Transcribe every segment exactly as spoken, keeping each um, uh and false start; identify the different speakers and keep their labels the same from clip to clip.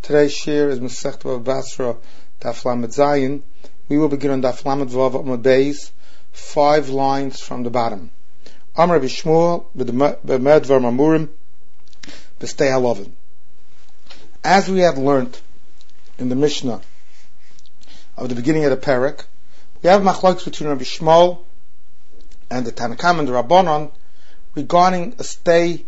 Speaker 1: Today's shir is Masechta Bava Basra, Daf Lamed Zayin. We will begin on Daf Lamed Vav Amud Beis, five lines from the bottom. Amar Rabbi Shmuel b'Medvar Mamurim b'Stei Halovin. As we have learned in the Mishnah of the beginning of the Perek, we have machlokes between Rabbi Shmuel and the Tanakam and the Rabbanon regarding a stay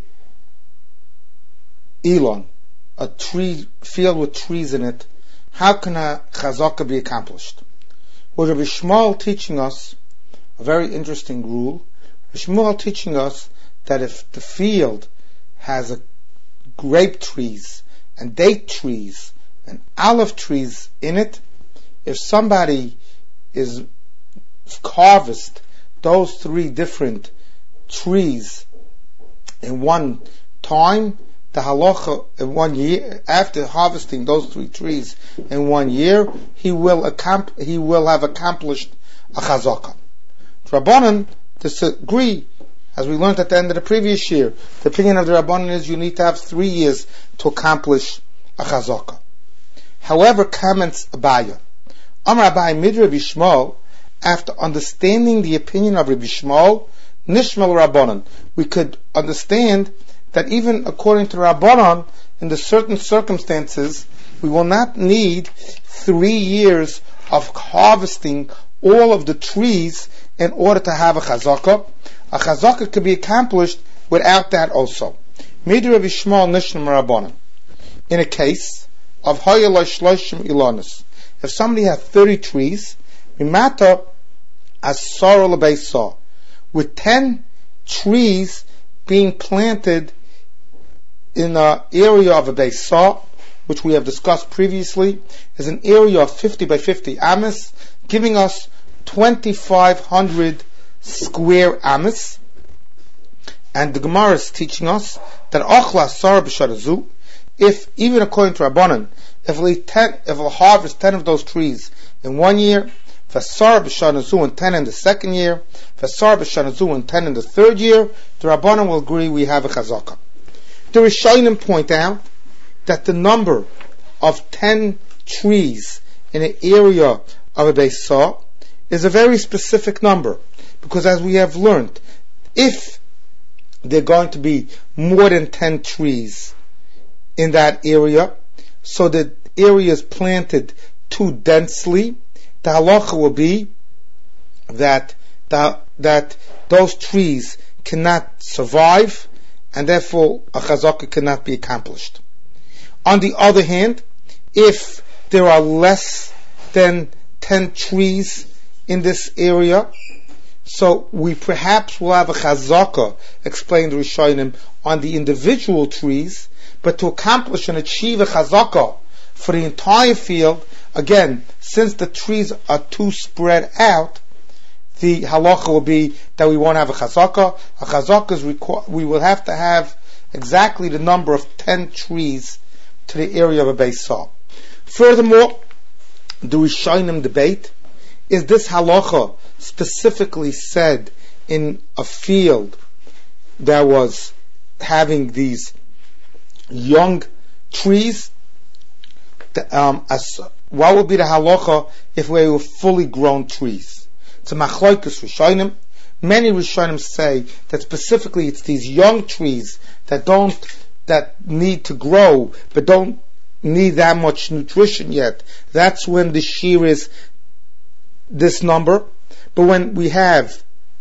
Speaker 1: Elon, a tree field with trees in it. How can a chazaka be accomplished? Well, Rabbi Shmuel teaching us a very interesting rule. Rabbi Shmuel teaching us that if the field has a grape trees and date trees and olive trees in it, if somebody is harvest those three different trees in one time, the halacha in one year, after harvesting those three trees in one year, he will accomp- he will have accomplished a chazaka. Rabbanan disagree, as we learned at the end of the previous year. The opinion of the Rabbanan is you need to have three years to accomplish a chazaka. However, comments Abaya. Amar Abai mid Rabbi Shmuel, after understanding the opinion of Rabbi Shmuel, Nishmal Rabbanan, we could understand that even according to Rabbanan, in the certain circumstances, we will not need three years of harvesting all of the trees in order to have a chazaka. A chazaka could be accomplished without that also. Mid Rabbi Shmuel Nishmal Rabbanan. In a case of Hayalai Shloshim Ilanis, if somebody had thirty trees, Mimata Asar Lebeisa, with ten trees being planted in an area of a Beisa, which we have discussed previously, is an area of fifty by fifty amas, giving us twenty-five hundred square amas. And the Gemara is teaching us that Achla Sar B'Sharazu, if, even according to Rabbanan, if we'll, ten, if we'll harvest ten of those trees in one year, Fasar B'Shanazu and ten in the second year, Fasar B'Shanazu and ten in the third year, the Rabbanan will agree we have a chazaka. The Rishonim point out that the number of ten trees in an area of a Beisa is a very specific number, because as we have learned, if there are going to be more than ten trees in that area, so the area is planted too densely, the halacha will be that the, that those trees cannot survive, and therefore a chazaka cannot be accomplished. On the other hand, if there are less than ten trees in this area, so we perhaps will have a chazaka, explained Rishonim, on the individual trees, but to accomplish and achieve a chazaka for the entire field, again, since the trees are too spread out, the halacha will be that we won't have a chazaka. A chazaka is requ- we will have to have exactly the number of ten trees to the area of a Beisa. Furthermore, the Rishonim debate, is this halacha specifically said in a field that was having these young trees? The, um, as, what would be the halacha if we were fully grown trees? It's a machlokes Rishonim. Many Rishonim say that specifically it's these young trees that don't, that need to grow, but don't need that much nutrition yet. That's when the shear is this number. But when we have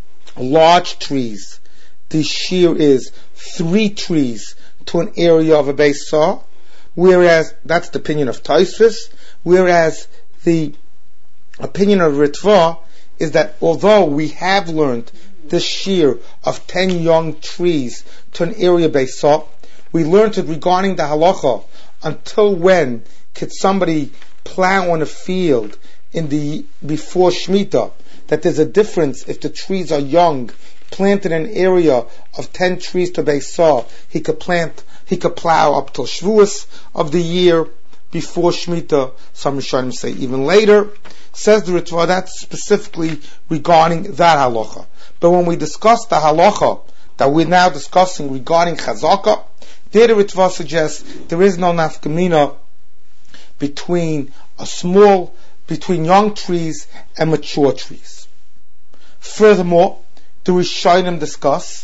Speaker 1: large trees, the shear is three trees to an area of a Beisa, whereas that's the opinion of Tosfos, whereas the opinion of Ritva is that although we have learned this shear of ten young trees to an area Beisa, we learned it regarding the halacha, until when could somebody plow on a field in the before Shemitah, that there's a difference if the trees are young, planted in an area of ten trees to Beisa, he could plant, he could plow up till Shavuos of the year before Shemitah. Some Rishonim say even later. Says the Ritva, that's specifically regarding that halacha. But when we discuss the halacha that we're now discussing regarding chazaka, there the Ritva suggests there is no nafkamina between a small, between young trees and mature trees. Furthermore, the Rishonim discuss,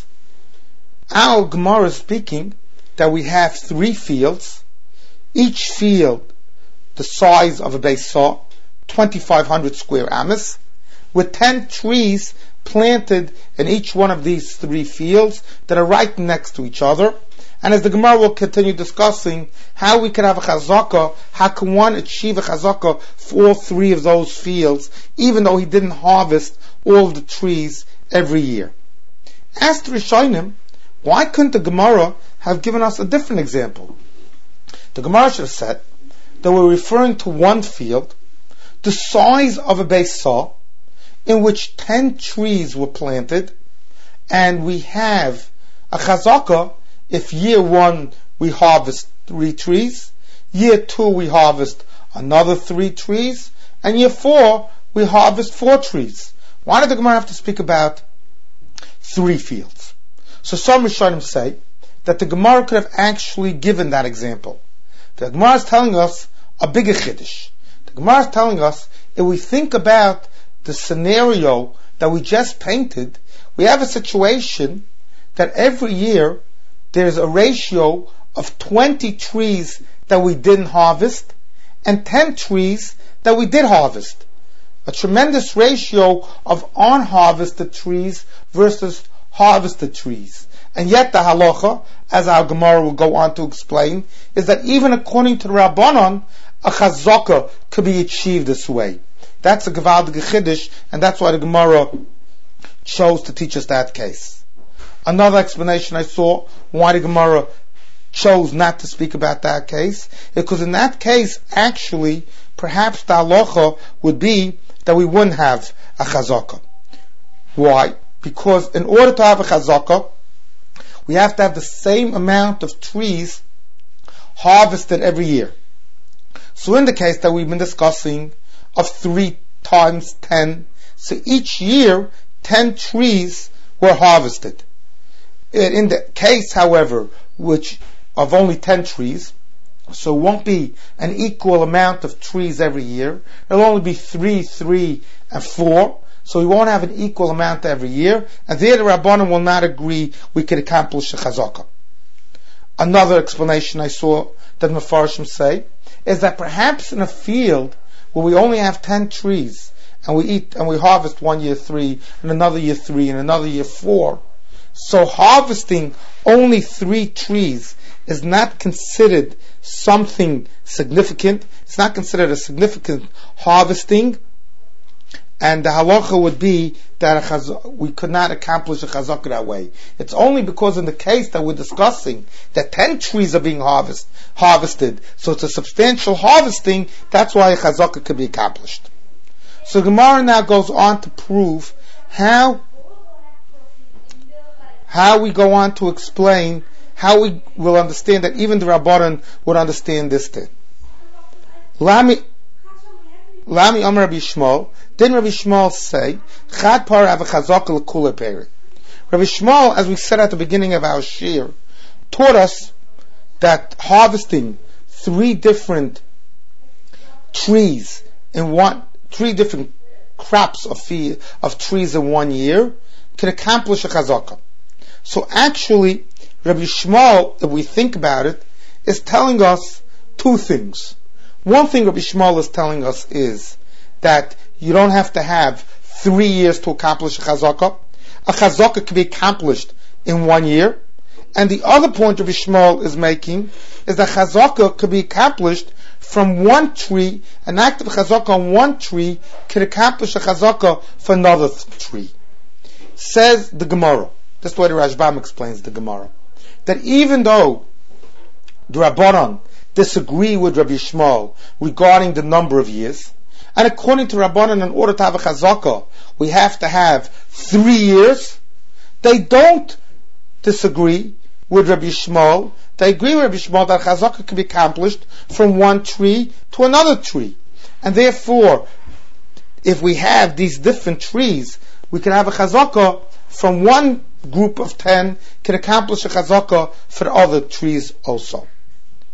Speaker 1: our Gemara is speaking that we have three fields, each field the size of a base saw, twenty-five hundred square amas, with ten trees planted in each one of these three fields that are right next to each other. And as the Gemara will continue discussing how we can have a chazakah, how can one achieve a chazakah for all three of those fields, even though he didn't harvest all of the trees every year. As to Rishonim, why couldn't the Gemara have given us a different example? The Gemara should have said that we're referring to one field, the size of a base saw, in which ten trees were planted, and we have a chazakah if year one we harvest three trees, year two we harvest another three trees, and year four we harvest four trees. Why did the Gemara have to speak about three fields? So some Rishonim say that the Gemara could have actually given that example. The Gemara is telling us a bigger chiddush. The Gemara is telling us, if we think about the scenario that we just painted, we have a situation that every year there's a ratio of twenty trees that we didn't harvest and ten trees that we did harvest. A tremendous ratio of unharvested trees versus harvested trees. And yet the halacha, as our Gemara will go on to explain, is that even according to the Rabbanon, a chazakah could be achieved this way. That's a gewaldige chiddush, and that's why the Gemara chose to teach us that case. Another explanation I saw why the Gemara chose not to speak about that case, because in that case, actually, perhaps the halacha would be that we wouldn't have a chazakah. Why? Because in order to have a chazakah, we have to have the same amount of trees harvested every year. So in the case that we've been discussing of three times ten, so each year ten trees were harvested. In the case, however, which of only ten trees, so it won't be an equal amount of trees every year. It'll only be three, three, and four. So we won't have an equal amount every year. And there the Rabbanim will not agree we could accomplish a chazakah. Another explanation I saw that Mefarshim say is that perhaps in a field where we only have ten trees and we eat and we harvest one year three and another year three and another year four, so harvesting only three trees is not considered something significant. It's not considered a significant harvesting, and the halacha would be that a chaz- we could not accomplish a chazakah that way. It's only because in the case that we're discussing that ten trees are being harvest, harvested, so it's a substantial harvesting, that's why a chazakah could be accomplished. So Gemara now goes on to prove how how we go on to explain how we will understand that even the Rabbanan would understand this thing. Lami Lami Amar Rabbi Shmuel, didn't Rabbi Shmuel say, Chad par have a chazakah l'kula peri? Rabbi Shmuel, as we said at the beginning of our shir, taught us that harvesting three different trees in one, three different crops of fee, of trees in one year can accomplish a chazakah. So actually, Rabbi Shmuel, if we think about it, is telling us two things. One thing Rabbi Shmuel is telling us is that you don't have to have three years to accomplish a chazakah. A chazakah can be accomplished in one year. And the other point Rabbi Shmuel is making is that chazakah could be accomplished from one tree. An act of chazakah on one tree can accomplish a chazakah for another th- tree. Says the Gemara. That's the way the Rashbam explains the Gemara. That even though the Rabbanan disagree with Rabbi Shmuel regarding the number of years, and according to Rabbanan, in order to have a chazakah, we have to have three years, they don't disagree with Rabbi Shmuel. They agree with Rabbi Shmuel that chazakah can be accomplished from one tree to another tree. And therefore, if we have these different trees, we can have a chazakah from one group of ten, can accomplish a chazakah for the other trees also.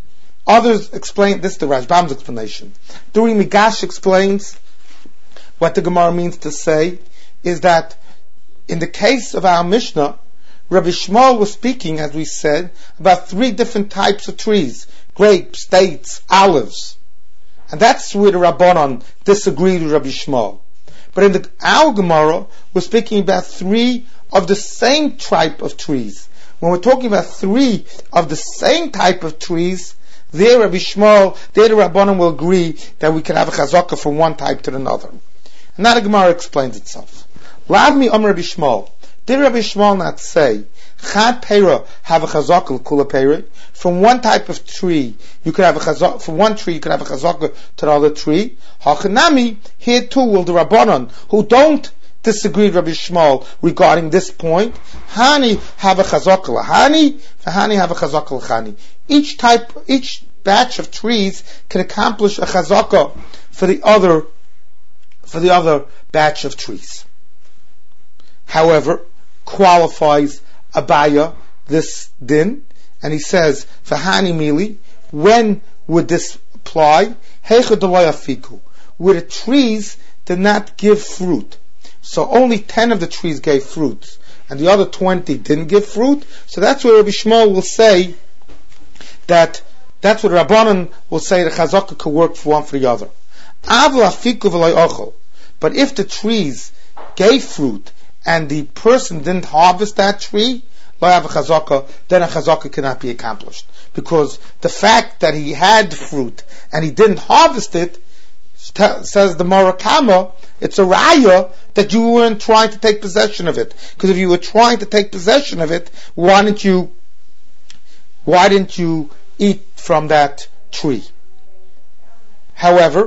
Speaker 1: Others explain, this is the Rashbam's explanation. During Migash explains what the Gemara means to say is that in the case of our Mishnah, Rabbi Shmuel was speaking, as we said, about three different types of trees: grapes, dates, olives. And that's where the Rabbanon disagreed with Rabbi Shmuel. But in the our Gemara, we're speaking about three of the same type of trees. When we're talking about three of the same type of trees, there Rabbi Shmuel, there the Rabbanon will agree that we can have a chazakah from one type to another. And now the Gemara explains itself. Lav mi Amar Rabbi Shmuel. Did Rabbi Shmuel not say, Chad Peira have a chazakah kula peira? From one type of tree, you could have a chazakah, from one tree you could have a chazakah to another tree. Hachanami, here too will the Rabbanon, who don't disagree with Rabbi Shmuel regarding this point, Hani have a chazakah lahani, Hani have a chazakah lahani. Each type, each batch of trees can accomplish a chazakah for the other, for the other batch of trees. However, qualifies Abaya this din, and he says, V'hani mili, when would this apply? Heicha d'lo yafiku, where the trees did not give fruit. So only ten of the trees gave fruit, and the other twenty didn't give fruit. So that's where Rabbi Shmuel will say that, that's what Rabbanan will say the chazakah could work for one for the other. Avla afiku v'lo ochel. But if the trees gave fruit, and the person didn't harvest that tree, lo have a chazakah, then a chazakah cannot be accomplished. Because the fact that he had fruit and he didn't harvest it, says the Morakama, it's a raya that you weren't trying to take possession of it. Because if you were trying to take possession of it, why didn't you, why didn't you eat from that tree? However,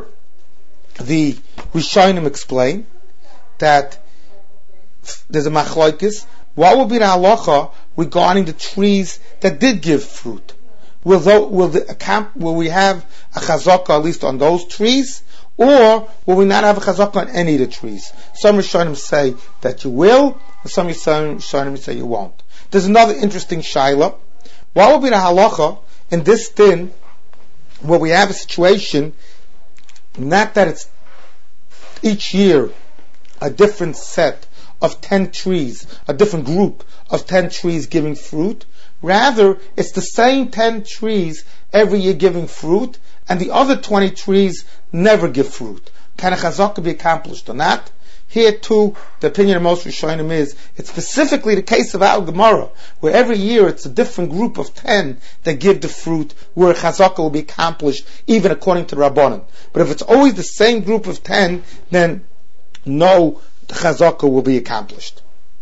Speaker 1: the Rishonim explain that there's a machlokes. What will be the halacha regarding the trees that did give fruit? Will, though, will, the, will we have a chazakah at least on those trees, or will we not have a chazakah on any of the trees? Some Rishonim say that you will, and some Rishonim say you won't. There's another interesting shaila. What will be the halacha in this din where we have a situation, not that it's each year a different set of ten trees, a different group of ten trees giving fruit. Rather, it's the same ten trees every year giving fruit, and the other twenty trees never give fruit. Can a chazakah be accomplished or not? Here too, the opinion of most Rishonim is, it's specifically the case of Al Gemara, where every year it's a different group of ten that give the fruit, where a chazakah will be accomplished, even according to the Rabbanan. But if it's always the same group of ten, then no the chazakah will be accomplished.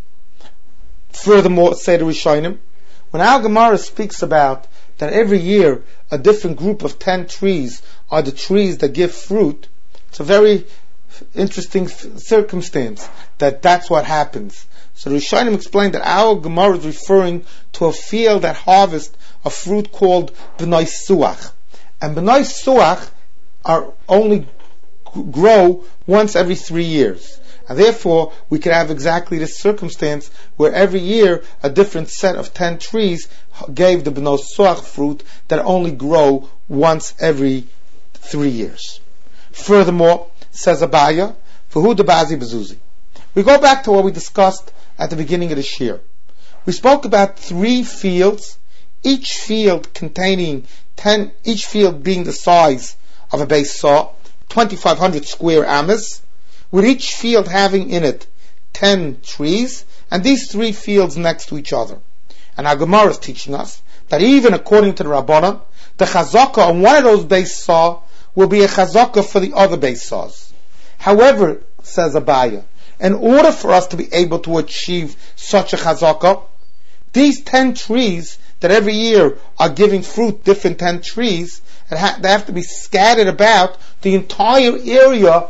Speaker 1: Furthermore, say the Rishonim, when Al Gemara speaks about that every year a different group of ten trees are the trees that give fruit, it's a very interesting circumstance that that's what happens. So the Rishonim explained that our Gemara is referring to a field that harvests a fruit called B'nai Suach. And B'nai Suach are only grow once every three years. And therefore, we could have exactly this circumstance where every year a different set of ten trees gave the B'nai Suach fruit that only grow once every three years. Furthermore, says Abaya, V'hu debazi bezuzi. We go back to what we discussed at the beginning of this year. We spoke about three fields, each field containing ten, each field being the size of a base saw, twenty-five hundred square amas, with each field having in it ten trees, and these three fields next to each other. And our Gemara is teaching us that even according to the Rabbanan, the chazakah on one of those base saw will be a chazakah for the other base saws. However, says Abaya, in order for us to be able to achieve such a chazakah, these ten trees that every year are giving fruit, different ten trees, they have to be scattered about the entire area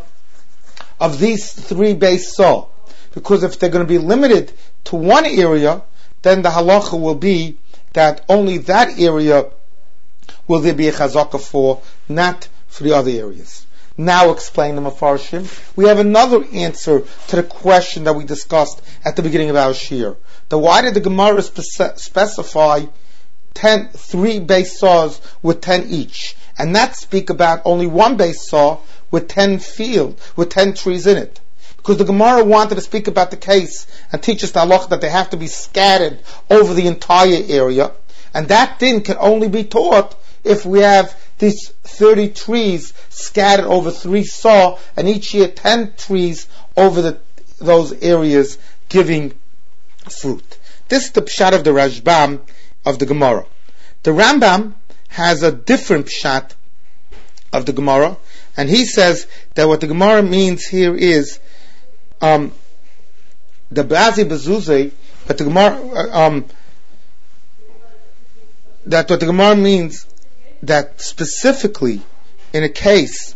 Speaker 1: of these three base saw. Because if they're going to be limited to one area, then the halacha will be that only that area will there be a chazakah for, not for the other areas. Now explain the Mefarshim. We have another answer to the question that we discussed at the beginning of our shir. That why did the Gemara spec- specify ten, three base saws with ten each, and not speak about only one base saw with ten field, with ten trees in it. Because the Gemara wanted to speak about the case and teach us the halach that they have to be scattered over the entire area, and that din can only be taught if we have these thirty trees scattered over three saw, and each year ten trees over the, those areas giving fruit. This is the pshat of the Rashbam of the Gemara. The Rambam has a different pshat of the Gemara, and he says that what the Gemara means here is um, the Bazi Bezuzeh, but the Gemara um, that what the Gemara means that specifically in a case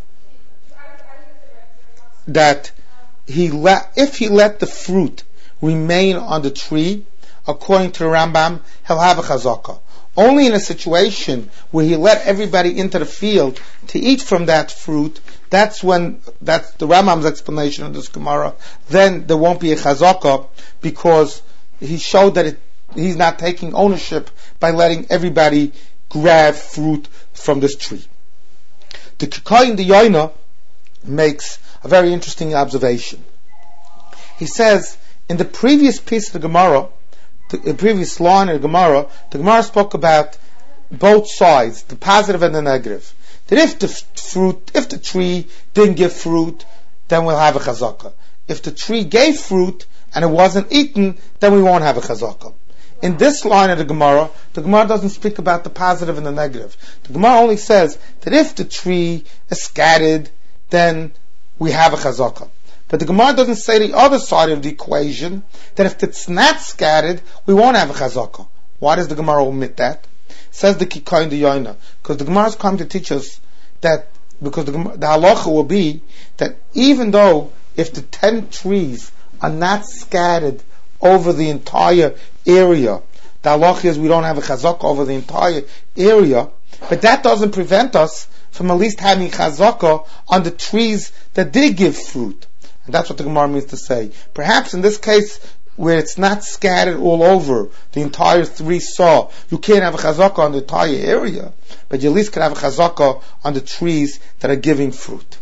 Speaker 1: that he let, if he let the fruit remain on the tree, according to the Rambam, he'll have a chazakah. Only in a situation where he let everybody into the field to eat from that fruit, that's when, that's the Rambam's explanation of this Gemara, then there won't be a chazakah, because he showed that it, he's not taking ownership by letting everybody grab fruit from this tree. The Kikayin the Yoina makes a very interesting observation. He says, in the previous piece of the Gemara, the previous line of the Gemara, the Gemara spoke about both sides, the positive and the negative. That if the fruit, if the tree didn't give fruit, then we'll have a chazakah. If the tree gave fruit and it wasn't eaten, then we won't have a chazakah. In this line of the Gemara, the Gemara doesn't speak about the positive and the negative. The Gemara only says that if the tree is scattered, then we have a chazakah. But the Gemara doesn't say the other side of the equation, that if it's not scattered, we won't have a chazakah. Why does the Gemara omit that? Says the Kikayin the Yoina, because the Gemara is coming to teach us that, because the, the halacha will be that even though if the ten trees are not scattered over the entire area, the halacha is we don't have a chazakah over the entire area, but that doesn't prevent us from at least having chazakah on the trees that did give fruit. And that's what the Gemara means to say. Perhaps in this case, where it's not scattered all over the entire three saw, you can't have a chazakah on the entire area, but you at least can have a chazakah on the trees that are giving fruit.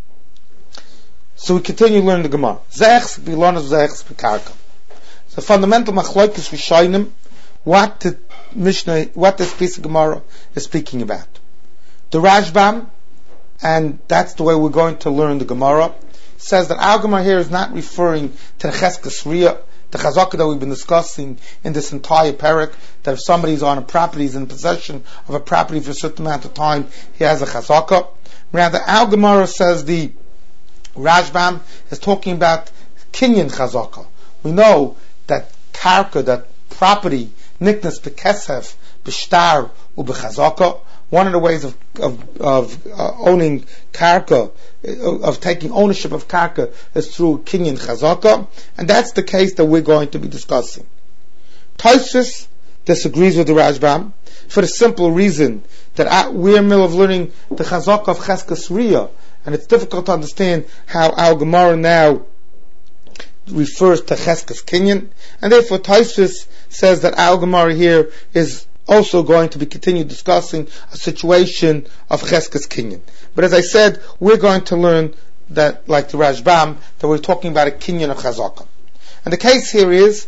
Speaker 1: So we continue learning the Gemara. Zechs bilonos zechs bekarka. The fundamental machlokes rishonim, what the Mishnah, what this piece of Gemara is speaking about. The Rashbam, and that's the way we're going to learn the Gemara, says that our Gemara here is not referring to the Cheskes Riyah, the chazakah that we've been discussing in this entire parak, that if somebody's on a property, is in possession of a property for a certain amount of time, he has a chazakah. Rather, our Gemara says the Rashbam is talking about kinyan chazakah. We know that karka, that property, niknas bekesef, b'shtar, u'b'chazakah. One of the ways of of, of uh, owning karka, of taking ownership of karka, is through kinyan chazakah, and that's the case that we're going to be discussing. Tosfos disagrees with the Rashbam for the simple reason that we're in the middle of learning the chazakah of Cheskes Riyah, and it's difficult to understand how our Gemara now refers to Cheskes Kinyan, and therefore Tosfos says that our Gemara here is also going to be continued discussing a situation of Cheskes Kinyan. But as I said, we're going to learn that, like the Rashbam, that we're talking about a Kinyan of Chazakah. And the case here is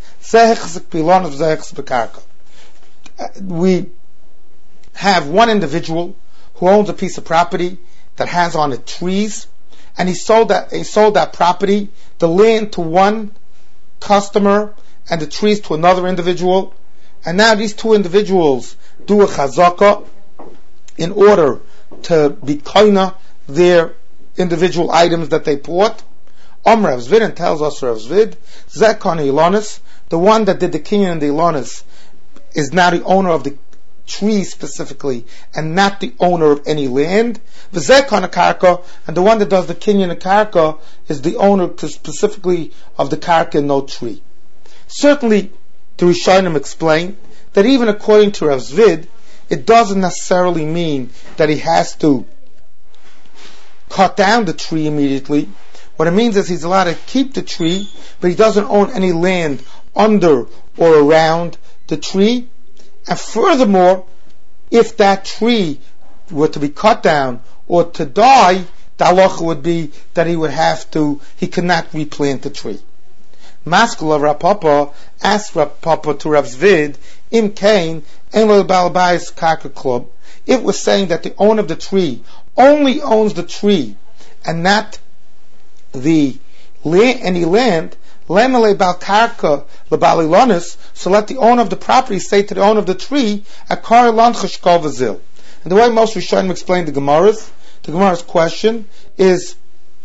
Speaker 1: we have one individual who owns a piece of property that has on it trees, and he sold that he sold that property, the land to one customer and the trees to another individual. And now these two individuals do a chazakah in order to be koina their individual items that they bought. Om Rav Zvid, and tells us Rav Zvid, Zekon Ilonis, the one that did the kinyan and the Ilonis, is now the owner of the tree specifically, and not the owner of any land. V'zekon karka, and the one that does the kinyan and karka is the owner specifically of the karka and no tree. Certainly, the Rishonim explain that even according to Rav Zvid, it doesn't necessarily mean that he has to cut down the tree immediately. What it means is he's allowed to keep the tree, but he doesn't own any land under or around the tree. And furthermore, if that tree were to be cut down or to die, the halacha would be that he would have to, he could not replant the tree. Maskula Rav Papa asked Rav Papa to Rav Zvid, Im Kain, En Lo Balabais Karka Club. It was saying that the owner of the tree only owns the tree and not the any land. Lemele Bal Karka Lebalilonis. So let the owner of the property say to the owner of the tree, Akar Lan Chashkol Vazil. And the way most Rishonim explain the Gemara's, the Gemara's question is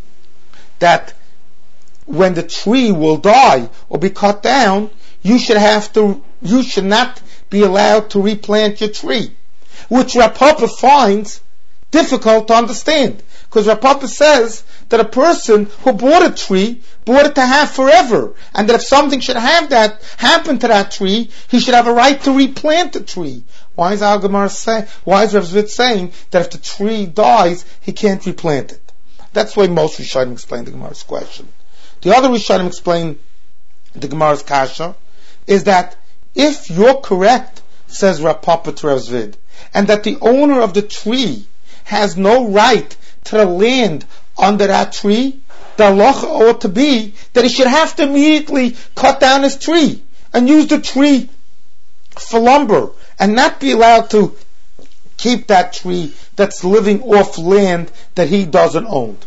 Speaker 1: that when the tree will die or be cut down, you should have to, you should not be allowed to replant your tree, which Rav Papa finds difficult to understand, because Rav Papa says that a person who bought a tree bought it to have forever, and that if something should have that happen to that tree, he should have a right to replant the tree. Why is Al Gemara say? Why is Rav Zvid saying that if the tree dies, he can't replant it? That's the way most Rishonim explain the Gemara's question. The other Rishonim explain the Gemara's kasha is that if you're correct, says Rav Papa to Rav Zvid, and that the owner of the tree has no right to the land under that tree, the halacha ought to be that he should have to immediately cut down his tree and use the tree for lumber, and not be allowed to keep that tree that's living off land that he doesn't own.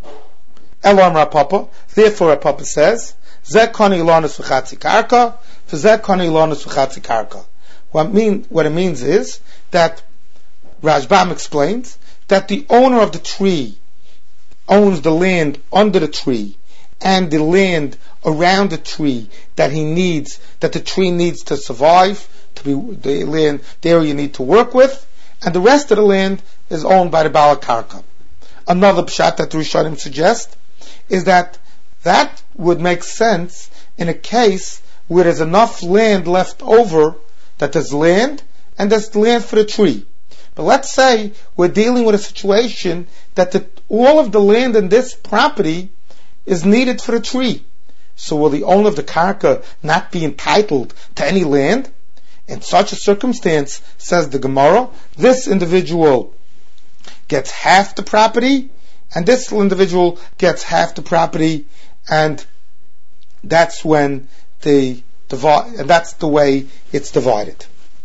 Speaker 1: Elam Rav Papa, therefore Rav Papa says, Zeh kani ilanus v'chatzi karka, v'zeh kani ilanus v'chatzi karka. What mean, what it means is that Rashbam explains that the owner of the tree owns the land under the tree and the land around the tree that he needs, that the tree needs to survive, to be the land, the area you need to work with, and the rest of the land is owned by the Baal Karka. Another pshat that the Rishonim suggest is that that would make sense in a case where there's enough land left over, that there's land and there's land for the tree. But let's say we're dealing with a situation that the, all of the land in this property is needed for the tree. So will the owner of the karka not be entitled to any land? In such a circumstance, says the Gemara, this individual gets half the property, and this individual gets half the property, and that's when the divide, and that's the way it's divided.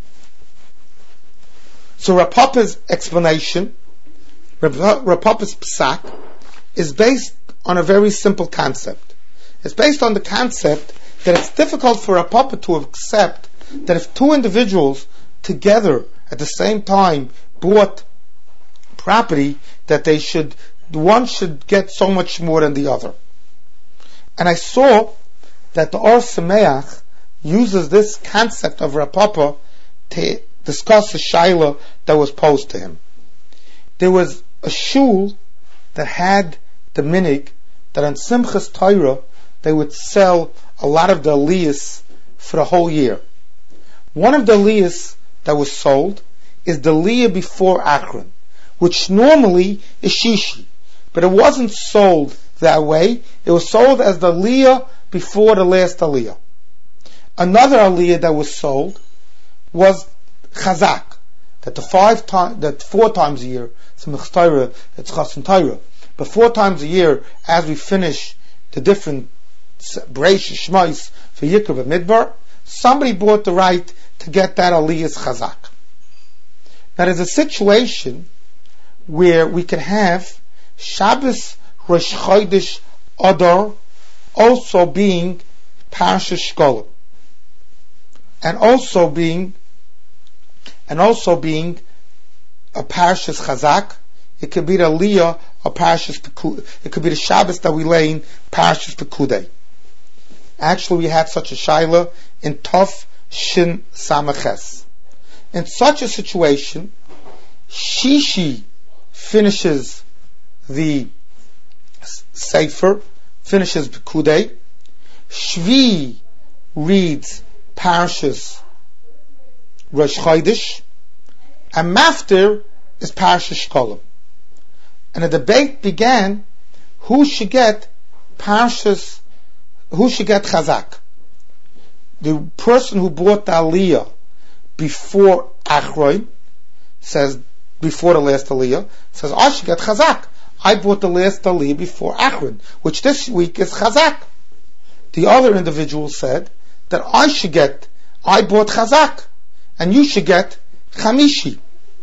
Speaker 1: So Rav Papa's explanation, Rav Papa's psak, is based on a very simple concept. It's based on the concept that it's difficult for Rav Papa to accept that if two individuals together at the same time bought property, that they should, one should get so much more than the other. And I saw that the Or Sameach uses this concept of Rav Papa to discuss a shaila that was posed to him. There was a shul that had the minig that on Simchas Torah they would sell a lot of the aliyahs for the whole year. One of the aliyahs that was sold is the aliyah before Akron, which normally is Shishi, but it wasn't sold that way. It was sold as the aliyah before the last aliyah. Another aliyah that was sold was Chazak, that the five times, that four times a year, Simchas Torah, it's Chasen Torah, but four times a year, as we finish the different Breish Shmais for Yikra and Midbar, somebody bought the right to get that aliyah's Chazak. Now there's a situation where we can have Shabbos Rosh Chodesh Adar also being Parashas Shkolim, and also being and also being a Parashas Chazak. It could be the Aliyah or Parashas Pekudei. It could be the Shabbos that we lay in Parashas Pekudei. Actually, we had such a shaila in Tov Shin Samaches. In such a situation, Shishi finishes the Sefer, finishes Pekudei. Shvi reads Parashas Rosh Chodesh, and Maftir is Parashas Shkolim. And a debate began who should get Parashas, who should get Chazak. The person who bought the Aliyah before Achroin, says before the last Aliyah, says I should get Chazak. I bought the last Aliyah before Achroin, which this week is Chazak. The other individual said that I should get, I bought Chazak, and you should get Chamishi.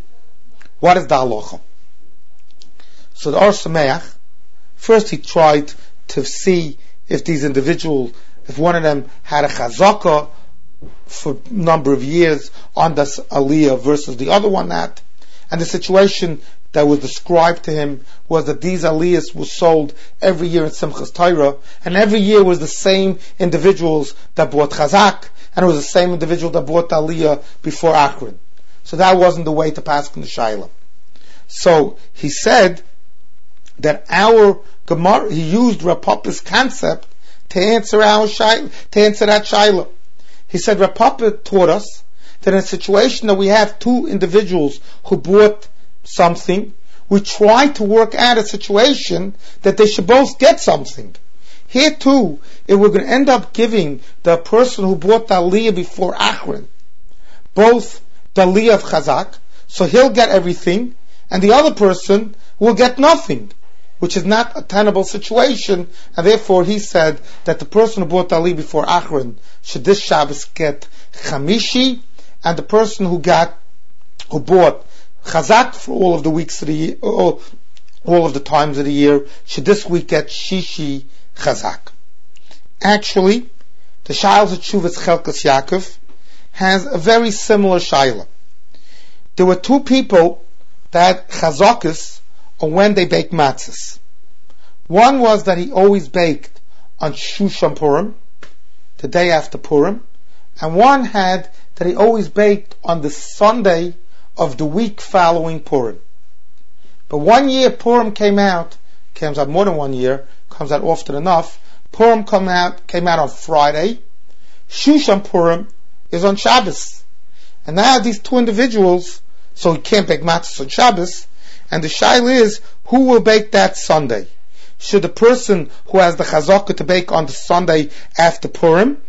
Speaker 1: What is the halacha? So the Or Sameach, first he tried to see if these individuals, if one of them had a chazaka for a number of years on this aliyah versus the other one not. And the situation that was described to him was that these aliyahs were sold every year in Simchas Torah, and every year was the same individuals that bought chazak, and it was the same individual that bought the aliyah before Achron. So that wasn't the way to pass in the Shaila. So he said that our Gemara, he used Rav Papa's concept to answer our Shaila, to answer that Shaila. He said Rav Papa taught us that in a situation that we have two individuals who bought something, we try to work out a situation that they should both get something. Here too, if we're going to end up giving the person who bought the aliyah before Achron both the aliyah of Chazak, so he'll get everything, and the other person will get nothing, which is not a tenable situation, and therefore he said that the person who bought the aliyah before Achron should this Shabbos get Chamishi, and the person who got, who bought Chazak for all of the weeks of the year, all, all of the times of the year, should this week get Shishi Chazak. Actually, the Shailas of Tshuvas Chelkas Yaakov has a very similar Shaila. There were two people that had Chazakas on when they baked matzahs. One was that he always baked on Shushan Purim, the day after Purim, and one had that he always baked on the Sunday of the week following Purim. But one year Purim came out, comes out more than one year, comes out often enough. Purim come out, came out on Friday. Shushan Purim is on Shabbos. And now these two individuals, so he can't bake matzahs on Shabbos, and the shaila is, who will bake that Sunday? Should the person who has the chazakah to bake on the Sunday after Purim,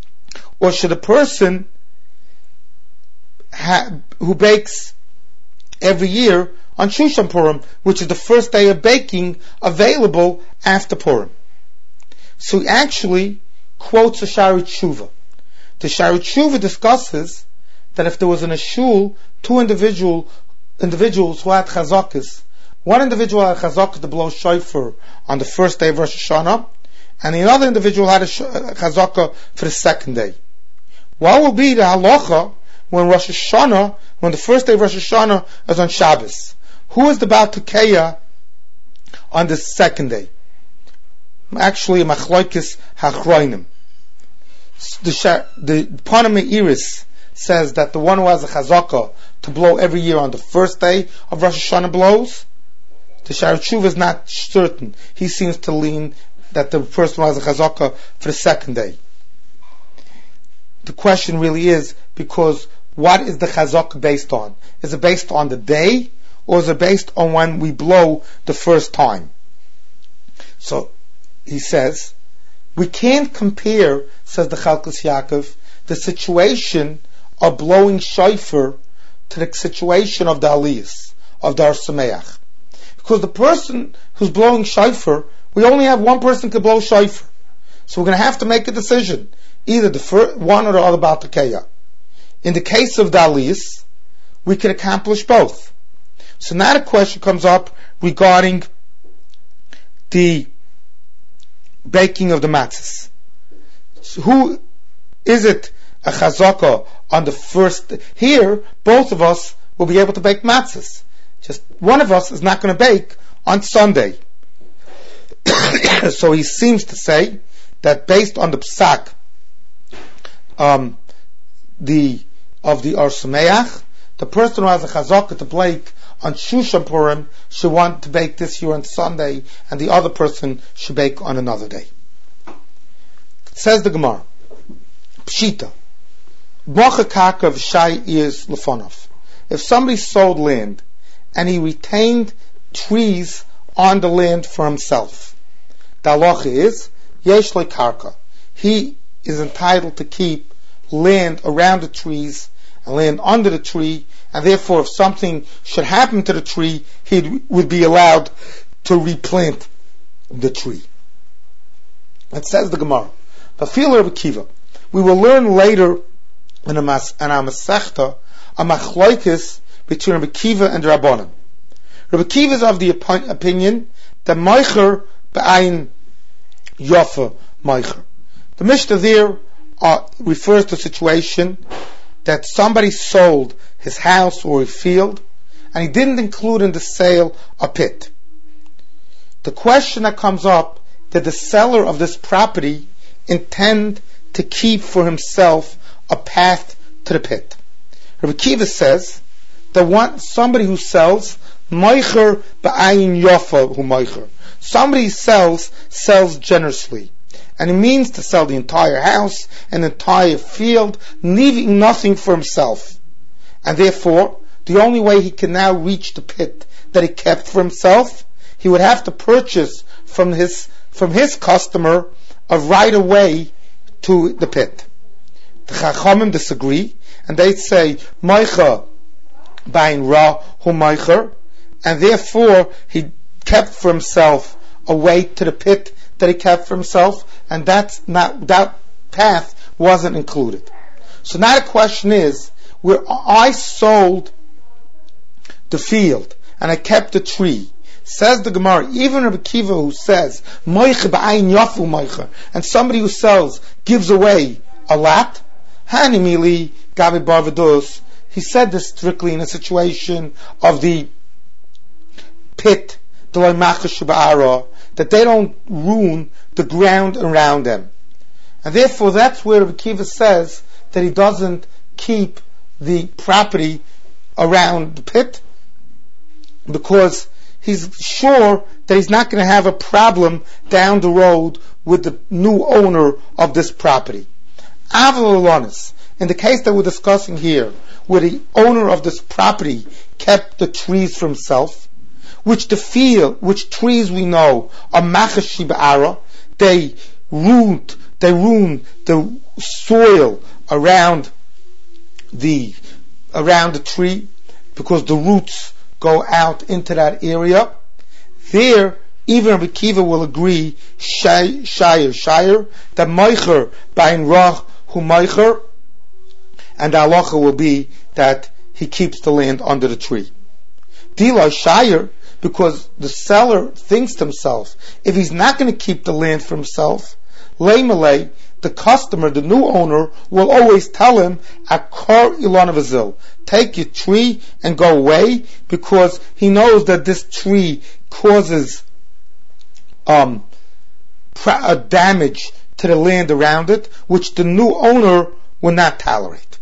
Speaker 1: or should a person ha- who bakes every year on Shushan Purim, which is the first day of baking available after Purim? So he actually quotes a Shari Tshuva. The Shari Tshuva discusses that if there was in a shul two individual individuals who had chazakas, one individual had a chazakah to blow shofar on the first day of Rosh Hashanah, and the other individual had a chazakah for the second day. What will be the halacha when Rosh Hashanah, when the first day of Rosh Hashanah is on Shabbos? Who is the Baal Tekeya on the second day? Actually, Machlokes Hachronim. The the Panama Iris says that the one who has a chazakah to blow every year on the first day of Rosh Hashanah blows. The Shari Tshuva is not certain. He seems to lean that the person who has a chazakah for the second day. The question really is, because what is the chazakah based on? Is it based on the day, or is it based on when we blow the first time? So, he says, we can't compare, says the Chelkas Yaakov, the situation of blowing shofar to the situation of the aliyahs, of the Or Sameach. Because the person who's blowing shofar, we only have one person to blow shofar. So we're going to have to make a decision. Either the first, one or the other Baal Tekeya. In the case of the aliyahs, we can accomplish both. So now the question comes up regarding the baking of the matzahs. So who is it a chazakah on the first? Here, both of us will be able to bake matzahs. Just one of us is not going to bake on Sunday. So he seems to say that based on the psak um, the of the Or Sameach, the person who has a chazakah to bake on Shushan Purim should want to bake this year on Sunday, and the other person should bake on another day. Says the Gemara, Pshita, Mocha Kakav Shai is Lefonov. If somebody sold land and he retained trees on the land for himself, the halacha is Yesh Le Karka. He is entitled to keep land around the trees and land under the tree, and therefore if something should happen to the tree, he would be allowed to replant the tree. It says the Gemara, Vafil Rabbi Kiva. We will learn later in, a mas, in our Masechta a machlokes between Rabbi Kiva and Rabbanan. Rabbi Kiva is of the op- opinion that Meicher B'ayin Yofa Meicher. The Mishnah there uh, refers to a situation that somebody sold his house or a field and he didn't include in the sale a pit. The question that comes up, did the seller of this property intend to keep for himself a path to the pit? Rabbi Kiva says that one, somebody who sells Meicher B'ayin Yofa Hu Meicher. Somebody sells, sells generously. And it means to sell the entire house, an entire field, leaving nothing for himself. And therefore, the only way he can now reach the pit that he kept for himself, he would have to purchase from his, from his customer a right of way to the pit. The Chachamim disagree, and they say, Meicher B'ayin Ra Hu Meicher, and therefore he kept for himself a way to the pit that he kept for himself, and that's not, that path wasn't included. So now the question is, where I sold the field and I kept the tree, says the Gemara, even Rabbi Kiva who says Meicher B'ayin Yofa Meicher, and somebody who sells gives away a lot, Hanimili Gabi Barvados, he said this strictly in a situation of the pit, that they don't ruin the ground around them. And therefore that's where Rabbi Kiva says that he doesn't keep the property around the pit, because he's sure that he's not going to have a problem down the road with the new owner of this property. Avalonis, in the case that we're discussing here, where the owner of this property kept the trees for himself, which the field, which trees we know are machashi ba'ara, they root, they ruin the soil around the around the tree because the roots go out into that area. There, even Rabbi Kiva will agree, shire, shire, that Meicher B'ayin Ra Hu Meicher, and the halacha will be that he keeps the land under the tree. Dila shire, because the seller thinks to himself, if he's not going to keep the land for himself, Leimalei, the customer, the new owner, will always tell him, Akar Ilan Avazil, take your tree and go away, because he knows that this tree causes um, pra- damage to the land around it, which the new owner will not tolerate.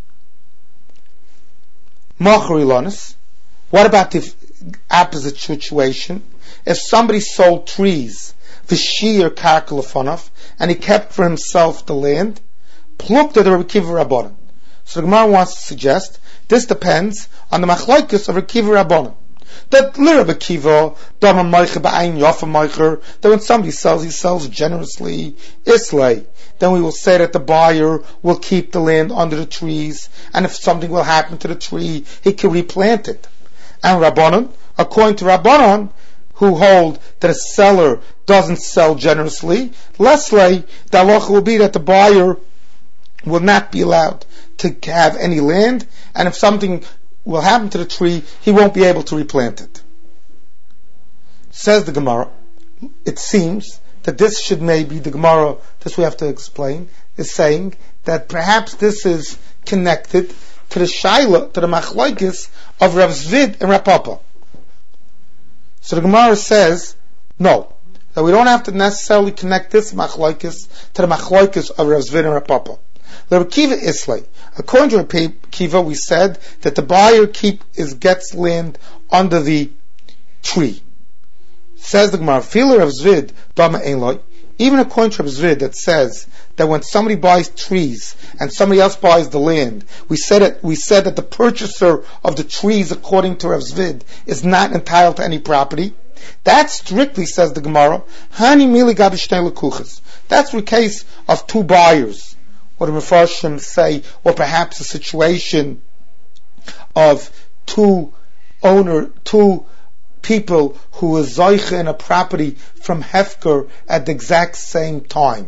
Speaker 1: Machar Ilanis, what about the opposite situation? If somebody sold trees, v'shir karka lefonav, and he kept for himself the land, plukta the Rabbi Kiva Rabbanan. So the Gemara wants to suggest this depends on the machlokes of Rabbi Kiva Rabbanan. That Rabbi Kiva dama Meicher B'ayin Yofa Meicher, that when somebody sells, he sells generously. Islay, then we will say that the buyer will keep the land under the trees, and if something will happen to the tree, he can replant it. And Rabbanan, according to Rabbanan, who hold that a seller doesn't sell generously, Leslie, the halacha will be that the buyer will not be allowed to have any land, and if something will happen to the tree, he won't be able to replant it. Says the Gemara, it seems that this should maybe, the Gemara, this we have to explain, is saying that perhaps this is connected to the Shaila, to the Machlokes of Rav Zvid and Rav Papa. So the Gemara says, no, that we don't have to necessarily connect this Machlokes to the Machlokes of Rav Zvid and Rav Papa. Rabbi Kiva Islay, according to Rabbi Kiva, we said that the buyer keep is gets land under the tree. Says the Gemara, Filer of Zvid, Dama Einloi, even according to Rabbi Zvid, that says that when somebody buys trees and somebody else buys the land, we said it, we said that the purchaser of the trees, according to Rabbi Zvid, is not entitled to any property. That strictly, says the Gemara, Hani Mili Gabi Shnei Lekuches. That's the case of two buyers. What the Mefarshim say, or perhaps a situation of two owner, two people who were zoiche in a property from Hefker at the exact same time.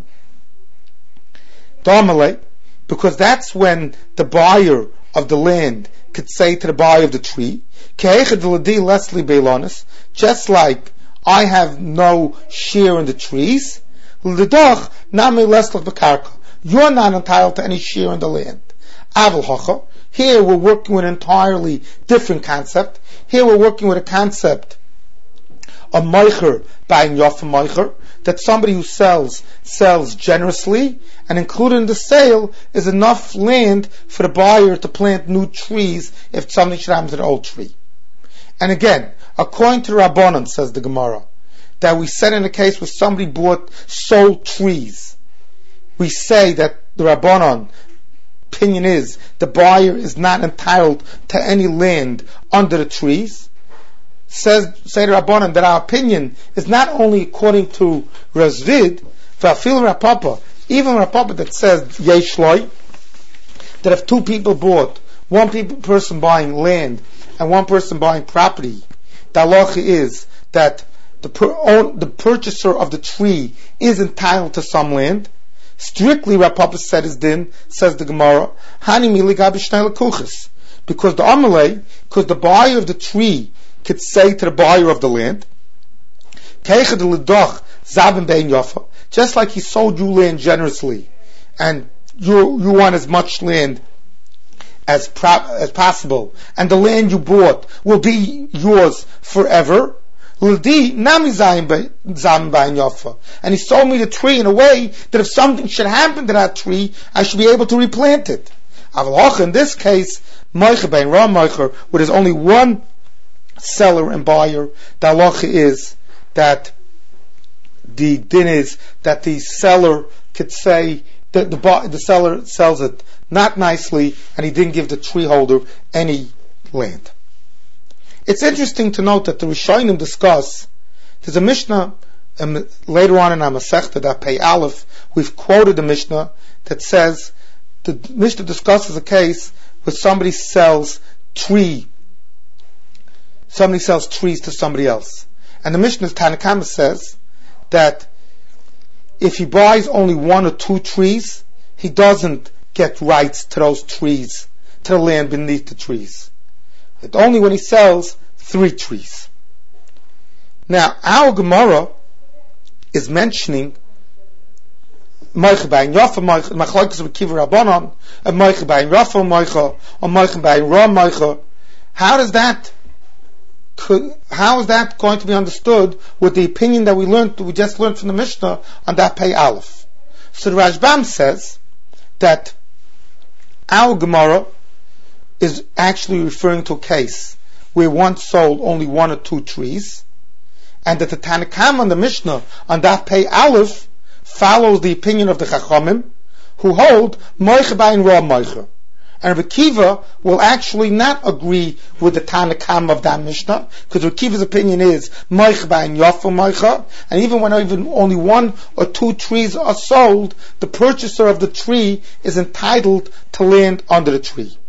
Speaker 1: Domale, because that's when the buyer of the land could say to the buyer of the tree, just like I have no share in the trees, you're not entitled to any share in the land. Here we're working with an entirely different concept. Here we're working with a concept of moicher buying yofa moicher, that somebody who sells, sells generously, and included in the sale is enough land for the buyer to plant new trees if something should happen to the old tree. And again, according to the Rabbanan, says the Gemara, that we said in a case where somebody bought, sold trees, we say that the Rabbanan opinion is the buyer is not entitled to any land under the trees. Says say the Rabbanan that our opinion is not only according to Razvid, Vafil Rapapa, even Rapapa that says Yeshloi, that if two people bought, one people, person buying land and one person buying property, the halacha is that the, per, own, the purchaser of the tree is entitled to some land. Strictly, Rapapa said his din, says the Gemara, Hani miligabi shnei lekuches, because the Amalei, because the buyer of the tree could say to the buyer of the land, just like he sold you land generously, and you you want as much land as pro, as possible, and the land you bought will be yours forever. And he sold me the tree in a way that if something should happen to that tree, I should be able to replant it. In this case, where there's only one seller and buyer, the halacha is that the din is that the seller could say that the, the seller sells it not nicely, and he didn't give the tree holder any land. It's interesting to note that the Rishonim discuss, there's a Mishnah um, later on in our Masechta, that Pei Aleph, we've quoted the Mishnah that says, the Mishnah discusses a case where somebody sells tree, somebody sells trees to somebody else. And the Mishnah Tanakama says that if he buys only one or two trees, he doesn't get rights to those trees, to the land beneath the trees. It's only when he sells three trees. Now, our Gemara is mentioning Moicha Bayin Yafa Moicha, Machlokes of Kiva Rabbanon, and Moicha Bayin Rafa Moicha, or Moicha Bayin Ra Moicha. How does that, how is that going to be understood with the opinion that we learned, we just learned from the Mishnah on that Pei Aleph? So the Rashbam says that our Gemara is actually referring to a case where one sold only one or two trees, and that the Tanakam on the Mishnah on that Pei Aleph follows the opinion of the Chachamim, who hold Moicha Bayin Ra Moicha. And Rabbi Kiva will actually not agree with the Tanakam of that Mishnah, because Rabbi Kiva's opinion is Moicha Bayin Yafa Moicha, and even when even only one or two trees are sold, the purchaser of the tree is entitled to land under the tree.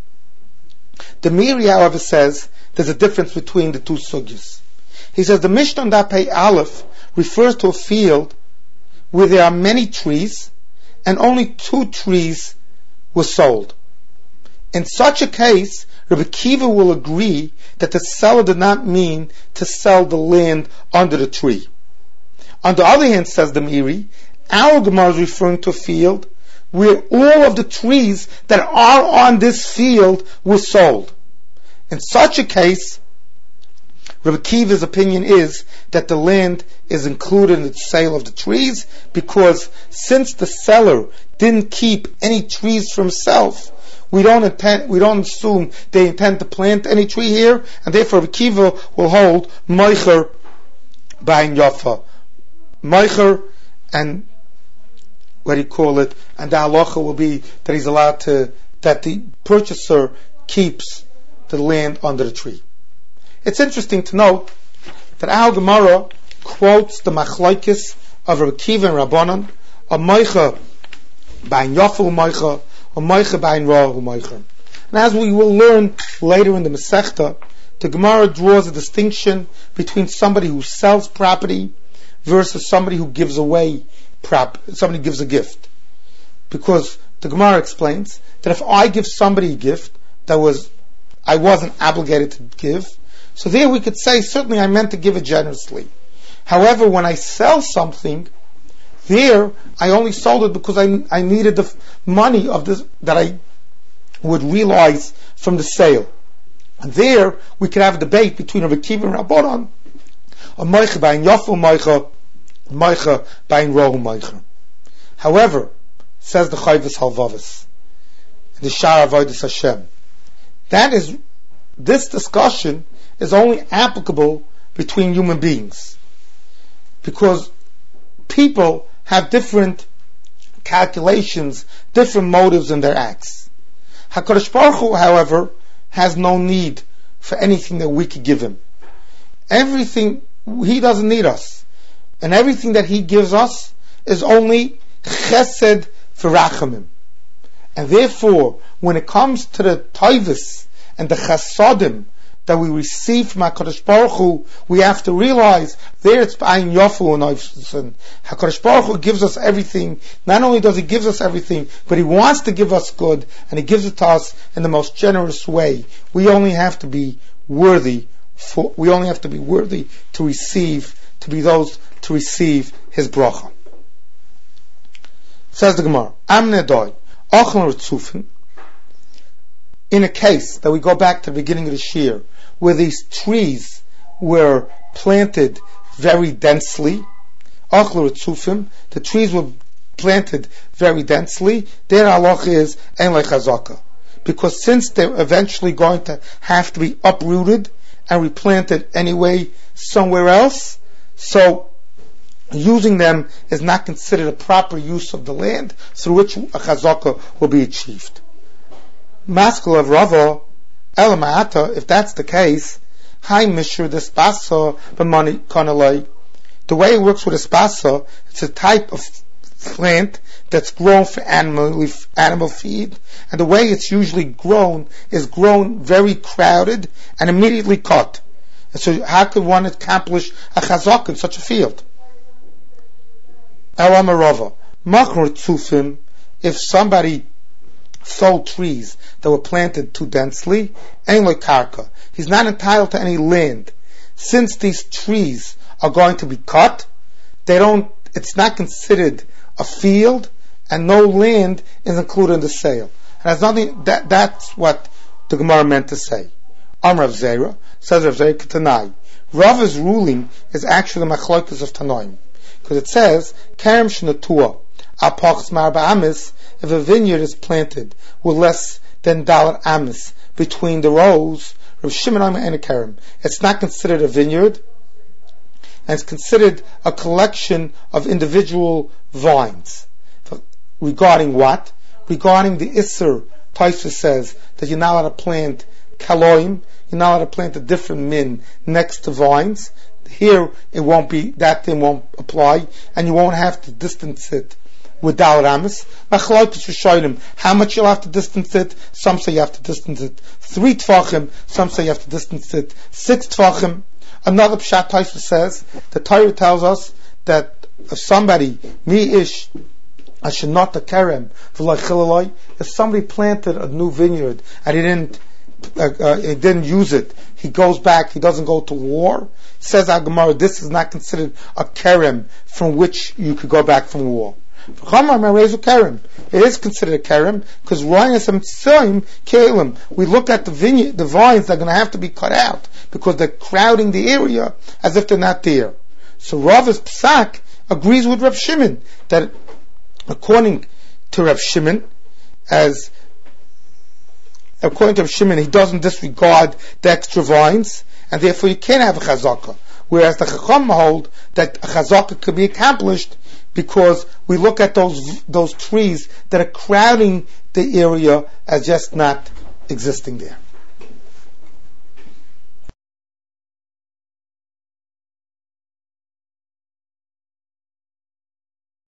Speaker 1: The Miri, however, says there's a difference between the two sugyas. He says the Mishnah on that Pei Aleph refers to a field where there are many trees and only two trees were sold. In such a case, Rabbi Kiva will agree that the seller did not mean to sell the land under the tree. On the other hand, says the Miri, our Gemara is referring to a field where all of the trees that are on this field were sold. In such a case, Rabbi Kiva's opinion is that the land is included in the sale of the trees, because since the seller didn't keep any trees for himself, we don't intend, we don't assume they intend to plant any tree here, and therefore Rabbi Kiva will hold Moicher Bayin Yafa Moicher, and what do you call it, and the halacha will be that he's allowed to, that the purchaser keeps the land under the tree. It's interesting to note that our Gemara quotes the machlokes of Rabbi Kiva and Rabbanan, a Moicha Bayin Yafa Moicha, or Moicha Bayin Ra Moicha. And as we will learn later in the Masechta, the Gemara draws a distinction between somebody who sells property versus somebody who gives away prop, somebody gives a gift. Because the Gemara explains that if I give somebody a gift that was, I wasn't obligated to give, so there we could say, certainly I meant to give it generously. However, when I sell something, there I only sold it because I, I needed the money of this that I would realize from the sale. And there we could have a debate between Rabbi Akiva and Rabbanan on Moicha b'ayin Yaful Moicha, Moicha b'ayin Rohu Moicha. However, says the Chayvus Halvavis, the Shar Avodas Hashem, that is, this discussion is only applicable between human beings, because people have different calculations, different motives in their acts. HaKadosh Baruch Hu, however, has no need for anything that we could give him. Everything, he doesn't need us. And everything that he gives us is only chesed v'rachamim. And therefore, when it comes to the toivus and the chasadim that we receive from HaKadosh Baruch Hu, we have to realize there it's b'ayin yafu and oifson. HaKadosh Baruch Hu gives us everything. Not only does he give us everything, but he wants to give us good, and he gives it to us in the most generous way. We only have to be worthy for, we only have to be worthy to receive, to be those to receive his bracha. Says the Gemara, Amne doi, ochel ritzufin, in a case that we go back to the beginning of the shir, where these trees were planted very densely, ochel ritzufim, the trees were planted very densely, their halacha is en lechazaka. Because since they're eventually going to have to be uprooted and replanted anyway somewhere else, so using them is not considered a proper use of the land through which a chazaka will be achieved. Maskal of Rava, Elamata, if that's the case, Hai Mishra the Spasa B'mani Kanalai. The way it works with a spasa, it's a type of plant that's grown for animal animal feed, and the way it's usually grown is grown very crowded and immediately cut. And so how could one accomplish a chazak in such a field? Elamarava, Machor Tzufim, if somebody sold trees that were planted too densely, Ein lo karka, he's not entitled to any land. Since these trees are going to be cut, they don't, it's not considered a field, and no land is included in the sale. And there's nothing, that, that's what the Gemara meant to say. Amr Rav Zera, says Rav Zera Ketanai, Rava's ruling is actually the machlokas of Tanoim. Because it says, Kerem Shnatua, Apachs Marba Amis, if a vineyard is planted with less than Dalar Amis between the rows, Rav Shimon Amar and a Kerem, it's not considered a vineyard, and it's considered a collection of individual vines. Regarding what? Regarding the Isser, Taisa says that you're not allowed to plant kaloim, you're not allowed to plant a different min next to vines. Here it won't be, that thing won't apply, and you won't have to distance it with Dal Ramis. How much you'll have to distance it? Some say you have to distance it three tvachim, some say you have to distance it six tvachim. Another Pshat Taisa says, the Torah tells us that if somebody, mi ish, ashenata kerem, v'lai, if somebody planted a new vineyard and he didn't, uh, uh, he didn't use it, he goes back, he doesn't go to war, says Agamara, this is not considered a kerem from which you could go back from war. It is considered a kerem because we look at the vineyard, the vines that are going to have to be cut out because they're crowding the area as if they're not there. So Rav's Psak agrees with Rav Shimon that according to Rav Shimon, as according to Rav Shimon, he doesn't disregard the extra vines, and therefore you can't have a chazaka. Whereas the Chacham hold that a chazaka could be accomplished because we look at those those trees that are crowding the area as just not existing there.